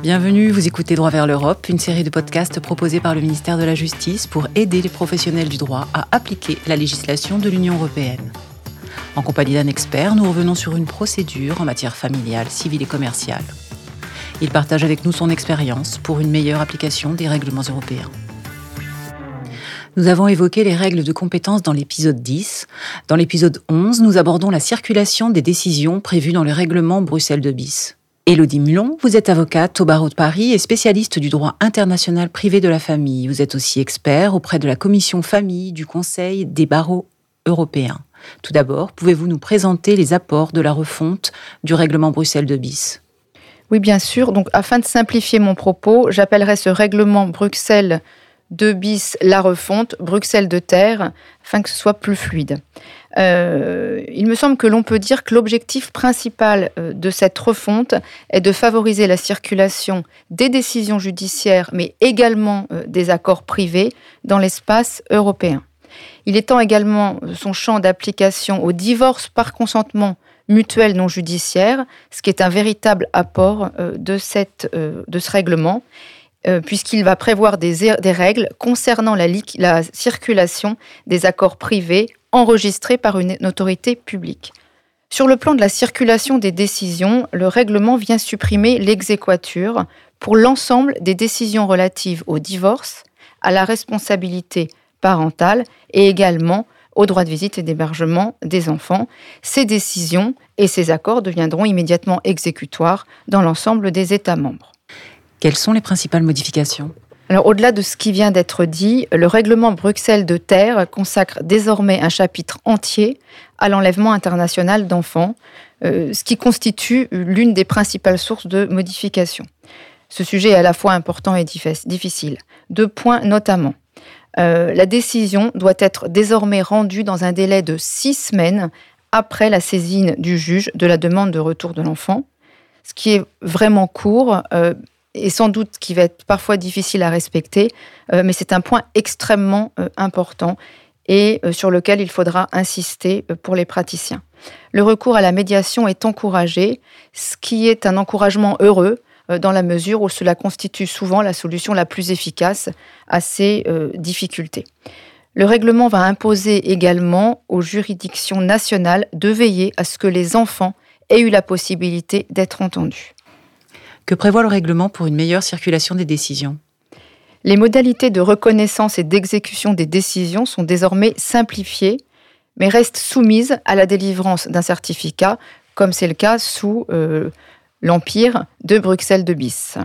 Bienvenue, vous écoutez Droit vers l'Europe, une série de podcasts proposés par le ministère de la Justice pour aider les professionnels du droit à appliquer la législation de l'Union européenne. En compagnie d'un expert, nous revenons sur une procédure en matière familiale, civile et commerciale. Il partage avec nous son expérience pour une meilleure application des règlements européens. Nous avons évoqué les règles de compétence dans l'épisode 10. Dans l'épisode 11, nous abordons la circulation des décisions prévues dans le règlement Bruxelles II bis. Élodie Mulon, vous êtes avocate au barreau de Paris et spécialiste du droit international privé de la famille. Vous êtes aussi expert auprès de la commission famille du Conseil des barreaux européens. Tout d'abord, pouvez-vous nous présenter les apports de la refonte du règlement Bruxelles II bis ? Oui, bien sûr. Donc, afin de simplifier mon propos, j'appellerai ce règlement Bruxelles II bis la refonte, Bruxelles II ter, afin que ce soit plus fluide. Il me semble que l'on peut dire que l'objectif principal de cette refonte est de favoriser la circulation des décisions judiciaires, mais également des accords privés dans l'espace européen. Il étend également son champ d'application au divorce par consentement mutuel non judiciaire, ce qui est un véritable apport de ce règlement, puisqu'il va prévoir des règles concernant la circulation des accords privés enregistrés par une autorité publique. Sur le plan de la circulation des décisions, le règlement vient supprimer l'exéquatur pour l'ensemble des décisions relatives au divorce, à la responsabilité parentale et également au droit de visite et d'hébergement des enfants. Ces décisions et ces accords deviendront immédiatement exécutoires dans l'ensemble des États membres. Quelles sont les principales modifications ? Alors, au-delà de ce qui vient d'être dit, le règlement Bruxelles II ter consacre désormais un chapitre entier à l'enlèvement international d'enfants, ce qui constitue l'une des principales sources de modification. Ce sujet est à la fois important et difficile. 2 points notamment. La décision doit être désormais rendue dans un délai de 6 semaines après la saisine du juge de la demande de retour de l'enfant, ce qui est vraiment court et sans doute qui va être parfois difficile à respecter, mais c'est un point extrêmement important et sur lequel il faudra insister pour les praticiens. Le recours à la médiation est encouragé, ce qui est un encouragement heureux, dans la mesure où cela constitue souvent la solution la plus efficace à ces difficultés. Le règlement va imposer également aux juridictions nationales de veiller à ce que les enfants aient eu la possibilité d'être entendus. Que prévoit le règlement pour une meilleure circulation des décisions ? Les modalités de reconnaissance et d'exécution des décisions sont désormais simplifiées, mais restent soumises à la délivrance d'un certificat, comme c'est le cas sous l'empire de Bruxelles II bis.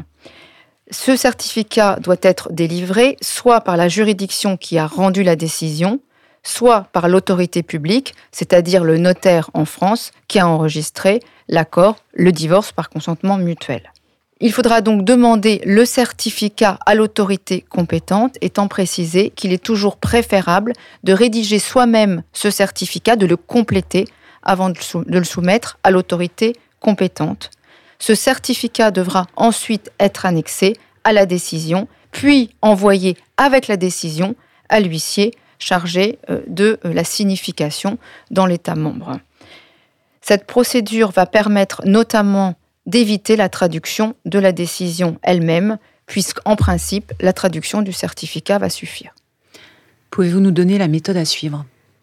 Ce certificat doit être délivré soit par la juridiction qui a rendu la décision, soit par l'autorité publique, c'est-à-dire le notaire en France qui a enregistré l'accord, le divorce par consentement mutuel. Il faudra donc demander le certificat à l'autorité compétente, étant précisé qu'il est toujours préférable de rédiger soi-même ce certificat, de le compléter avant de le soumettre à l'autorité compétente. Ce certificat devra ensuite être annexé à la décision, puis envoyé avec la décision à l'huissier chargé de la signification dans l'État membre. Cette procédure va permettre notamment d'éviter la traduction de la décision elle-même, puisqu'en principe, la traduction du certificat va suffire. Pouvez-vous nous donner la méthode à suivre ?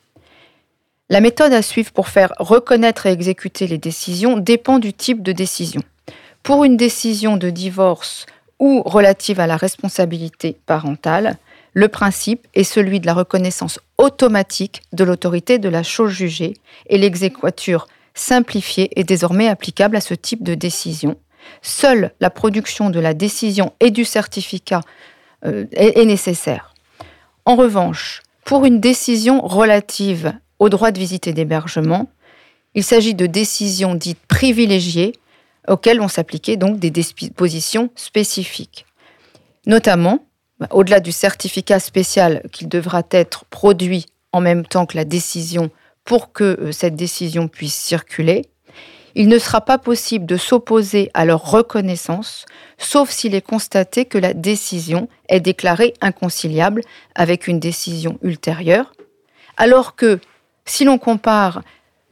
La méthode à suivre pour faire reconnaître et exécuter les décisions dépend du type de décision. Pour une décision de divorce ou relative à la responsabilité parentale, le principe est celui de la reconnaissance automatique de l'autorité de la chose jugée et l'exéquatur simplifiée est désormais applicable à ce type de décision. Seule la production de la décision et du certificat est nécessaire. En revanche, pour une décision relative au droit de visite et d'hébergement, il s'agit de décisions dites privilégiées auxquelles vont s'appliquer donc des dispositions spécifiques. Notamment, au-delà du certificat spécial qui devra être produit en même temps que la décision pour que cette décision puisse circuler, il ne sera pas possible de s'opposer à leur reconnaissance, sauf s'il est constaté que la décision est déclarée inconciliable avec une décision ultérieure, alors que, si l'on compare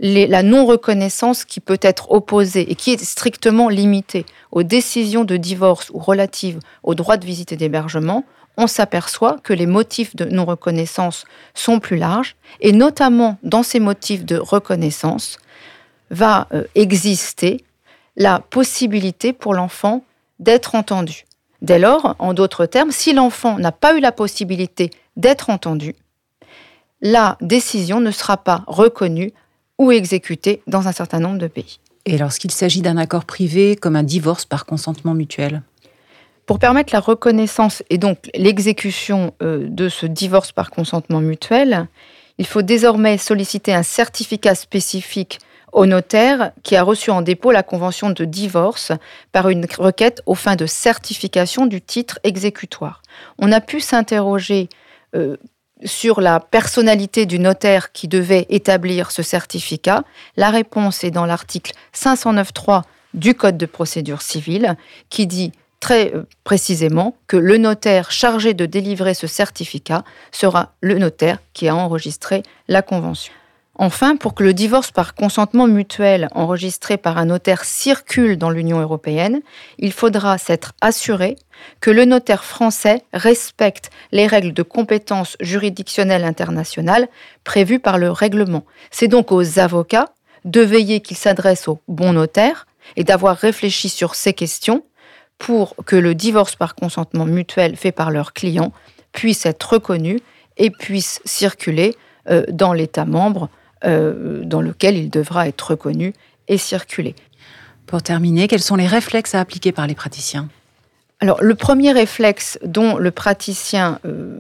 la non-reconnaissance qui peut être opposée et qui est strictement limitée aux décisions de divorce ou relatives au droit de visite et d'hébergement, on s'aperçoit que les motifs de non-reconnaissance sont plus larges, et notamment dans ces motifs de reconnaissance va exister la possibilité pour l'enfant d'être entendu. Dès lors, en d'autres termes, si l'enfant n'a pas eu la possibilité d'être entendu, la décision ne sera pas reconnue ou exécutée dans un certain nombre de pays. Et lorsqu'il s'agit d'un accord privé, comme un divorce par consentement mutuel ? Pour permettre la reconnaissance et donc l'exécution de ce divorce par consentement mutuel, il faut désormais solliciter un certificat spécifique au notaire qui a reçu en dépôt la convention de divorce par une requête aux fins de certification du titre exécutoire. On a pu s'interroger sur la personnalité du notaire qui devait établir ce certificat. La réponse est dans l'article 509.3 du Code de procédure civile qui dit très précisément que le notaire chargé de délivrer ce certificat sera le notaire qui a enregistré la convention. Enfin, pour que le divorce par consentement mutuel enregistré par un notaire circule dans l'Union européenne, il faudra s'être assuré que le notaire français respecte les règles de compétence juridictionnelle internationale prévues par le règlement. C'est donc aux avocats de veiller qu'ils s'adressent au bon notaire et d'avoir réfléchi sur ces questions pour que le divorce par consentement mutuel fait par leur client puisse être reconnu et puisse circuler dans l'État membre dans lequel il devra être reconnu et circuler. Pour terminer, quels sont les réflexes à appliquer par les praticiens ? Alors, le premier réflexe que le praticien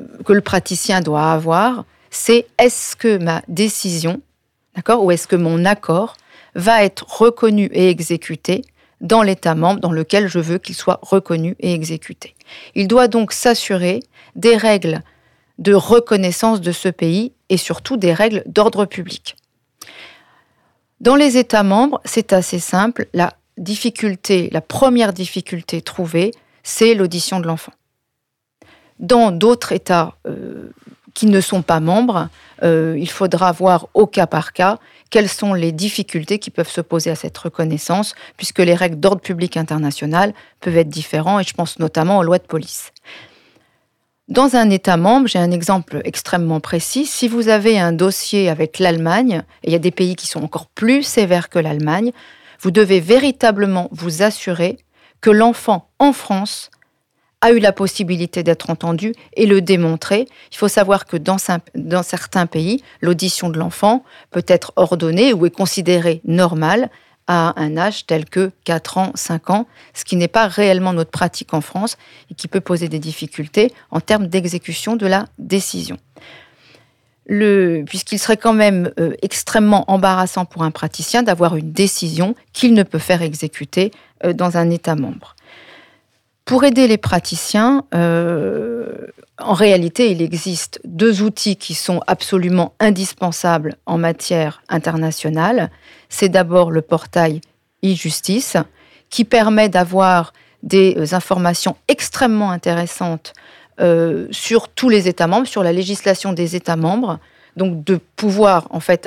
doit avoir, c'est est-ce que ma décision, d'accord, ou est-ce que mon accord va être reconnu et exécuté dans l'État membre dans lequel je veux qu'il soit reconnu et exécuté. Il doit donc s'assurer des règles de reconnaissance de ce pays et surtout des règles d'ordre public. Dans les États membres, c'est assez simple. La première difficulté trouvée, c'est l'audition de l'enfant. Dans d'autres États qui ne sont pas membres, il faudra voir au cas par cas quelles sont les difficultés qui peuvent s'opposer à cette reconnaissance, puisque les règles d'ordre public international peuvent être différentes, et je pense notamment aux lois de police. Dans un État membre, j'ai un exemple extrêmement précis. Si vous avez un dossier avec l'Allemagne, et il y a des pays qui sont encore plus sévères que l'Allemagne, vous devez véritablement vous assurer que l'enfant en France a eu la possibilité d'être entendu et le démontrer. Il faut savoir que dans certains pays, l'audition de l'enfant peut être ordonnée ou est considérée normale à un âge tel que 4 ans, 5 ans, ce qui n'est pas réellement notre pratique en France et qui peut poser des difficultés en termes d'exécution de la décision. Puisqu'il serait quand même extrêmement embarrassant pour un praticien d'avoir une décision qu'il ne peut faire exécuter dans un État membre. Pour aider les praticiens, en réalité, il existe 2 outils qui sont absolument indispensables en matière internationale. C'est d'abord le portail e-justice, qui permet d'avoir des informations extrêmement intéressantes sur tous les États membres, sur la législation des États membres, donc de pouvoir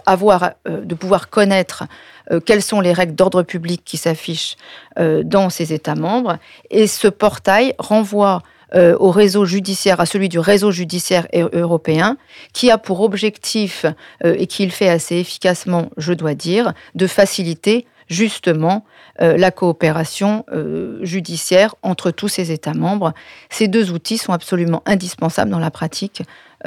connaître quelles sont les règles d'ordre public qui s'affichent dans ces États membres. Et ce portail renvoie au réseau judiciaire, à celui du réseau judiciaire européen, qui a pour objectif, et qui le fait assez efficacement, je dois dire, de faciliter justement la coopération judiciaire entre tous ces États membres. Ces 2 outils sont absolument indispensables dans la pratique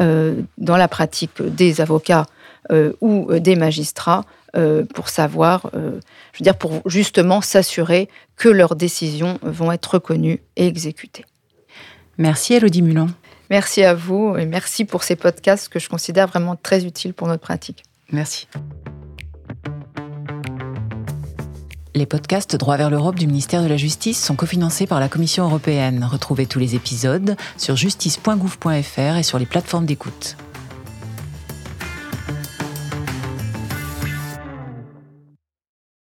des avocats ou des magistrats pour savoir, pour justement s'assurer que leurs décisions vont être reconnues et exécutées. Merci Élodie Mulon. Merci à vous et merci pour ces podcasts que je considère vraiment très utiles pour notre pratique. Merci. Les podcasts Droit vers l'Europe du ministère de la Justice sont cofinancés par la Commission européenne. Retrouvez tous les épisodes sur justice.gouv.fr et sur les plateformes d'écoute.